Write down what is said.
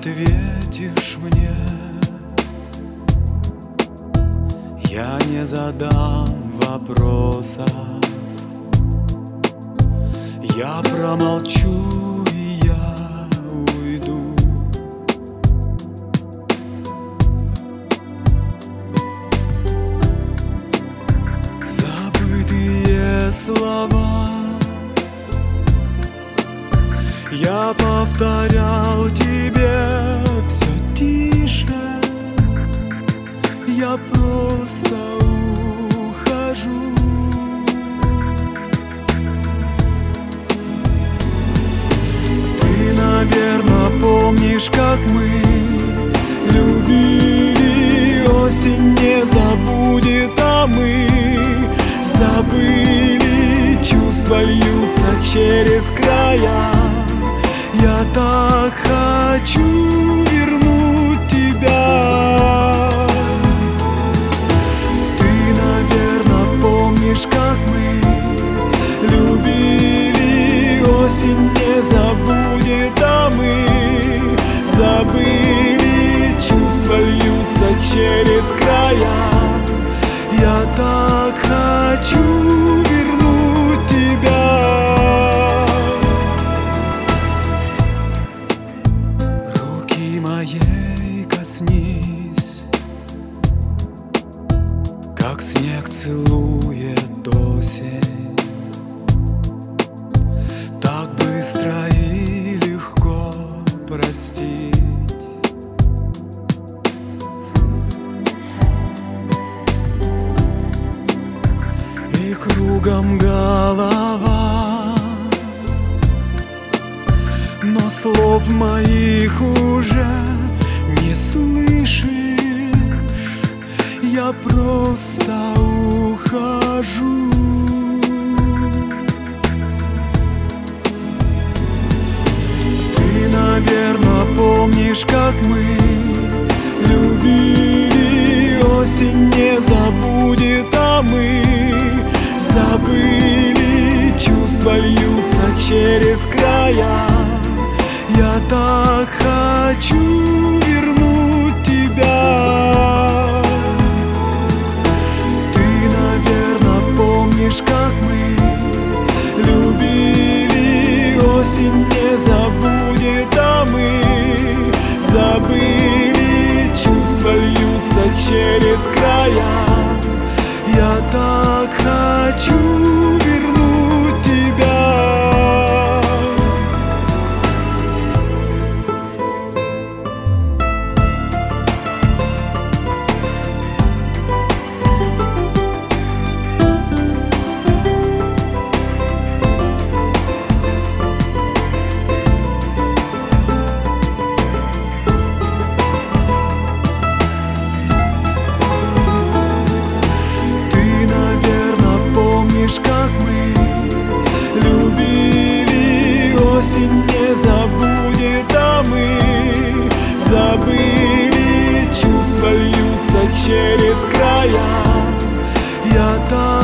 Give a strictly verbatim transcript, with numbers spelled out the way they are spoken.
ответишь мне, я не задам вопросов, я промолчу и я уйду. Забытые слова я повторял тебе все тише, я просто ухожу. Ты, наверное, помнишь, как мы любили, осень не забудет, а мы забыли, чувства льются через края. Я так хочу вернуть тебя. Ты, наверное, помнишь, как мы любили, осень не забудет, а мы забыли, чувства льются через края. Я так хочу вернуть тебя. Моей коснись, как снег целует осень, так быстро и легко простить. И кругом голова, но слов моих уже не слышишь, я просто ухожу. Ты, наверное, помнишь, как мы любили, осень не забудет, а мы забыли, чувства льются через края. Я так хочу вернуть тебя. Ты, наверное, помнишь, как мы любили, осень не забудет, а мы забыли, чувства льются через края. Я так хочу вернуть тебя. Как мы любили, осень не забудет, а мы забыли, чувства льются через края. Я так